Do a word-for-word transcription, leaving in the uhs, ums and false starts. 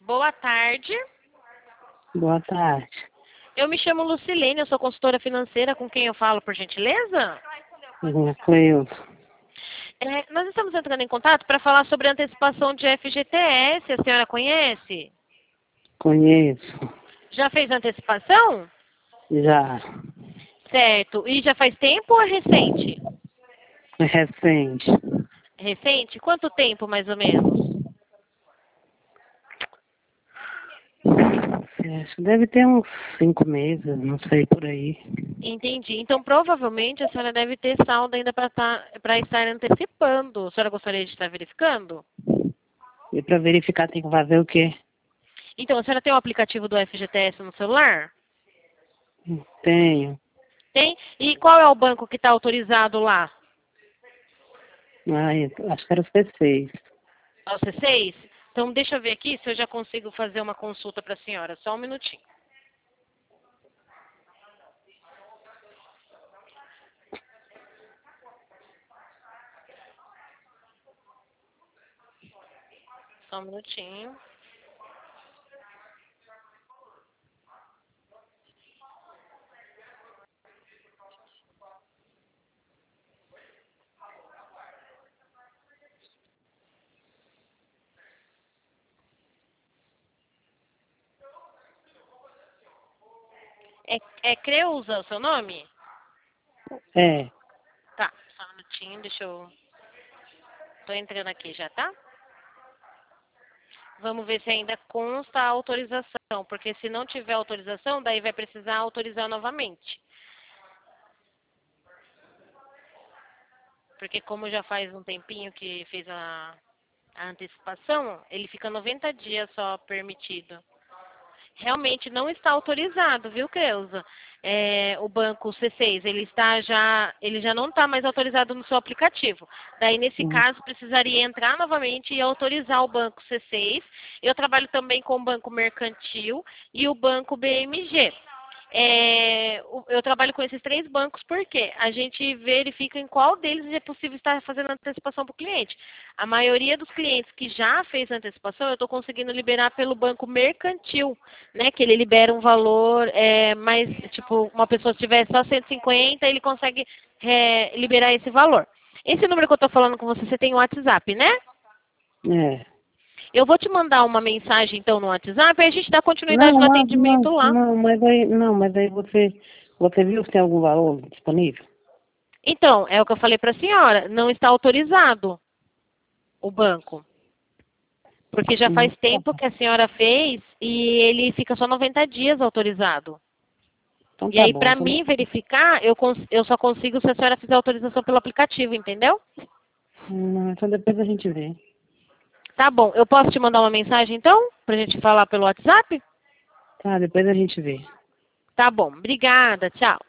Boa tarde. Boa tarde. Eu me chamo Lucilene, eu sou consultora financeira. Com quem eu falo, por gentileza? É Cleusa. É, nós estamos entrando em contato para falar sobre a antecipação de F G T S. A senhora conhece? Conheço. Já fez antecipação? Já. Certo. E já faz tempo ou é recente? É recente. Recente? Quanto tempo, mais ou menos? Acho que deve ter uns cinco meses, não sei, por aí. Entendi. Então, provavelmente, a senhora deve ter saldo ainda para tá, para estar antecipando. A senhora gostaria de estar verificando? E para verificar tem que fazer o quê? Então, a senhora tem o aplicativo do F G T S no celular? Tenho. Tem? E qual é o banco que está autorizado lá? Ai, acho que era o C seis. É o C seis? Então, deixa eu ver aqui se eu já consigo fazer uma consulta para a senhora. Só um minutinho. Só um minutinho. É, é Creuza o seu nome? É. Tá, só um minutinho, deixa eu... Tô entrando aqui já, tá? Vamos ver se ainda consta a autorização, porque se não tiver autorização, daí vai precisar autorizar novamente. Porque como já faz um tempinho que fez a, a antecipação, ele fica noventa dias só permitido. Realmente não está autorizado, viu, Creuza? É, o banco C seis, ele está já, ele já não está mais autorizado no seu aplicativo. Daí, nesse Hum. caso, precisaria entrar novamente e autorizar o banco C seis. Eu trabalho também com o banco mercantil e o banco B M G. É, eu trabalho com esses três bancos porque a gente verifica em qual deles é possível estar fazendo antecipação para o cliente. A maioria dos clientes que já fez antecipação, eu estou conseguindo liberar pelo banco mercantil, né? Que ele libera um valor é, mais, tipo, uma pessoa se tiver só cento e cinquenta, ele consegue é, liberar esse valor. Esse número que eu estou falando com você, você tem o WhatsApp, né? É. Eu vou te mandar uma mensagem, então, no WhatsApp e a gente dá continuidade Não, no mas não, atendimento lá. não, mas aí, não, mas aí você, você viu se tem algum valor disponível? Então, é o que eu falei para a senhora, não está autorizado o banco. Porque já Hum. faz tempo que a senhora fez e ele fica só noventa dias autorizado. Então E tá aí, bom. para Então, mim verificar, eu, cons eu só consigo se a senhora fizer autorização pelo aplicativo, entendeu? não, então depois a gente vê. Tá bom. Eu posso te mandar uma mensagem, então? Pra gente falar pelo WhatsApp? Tá, depois a gente vê. Tá bom. Obrigada. Tchau.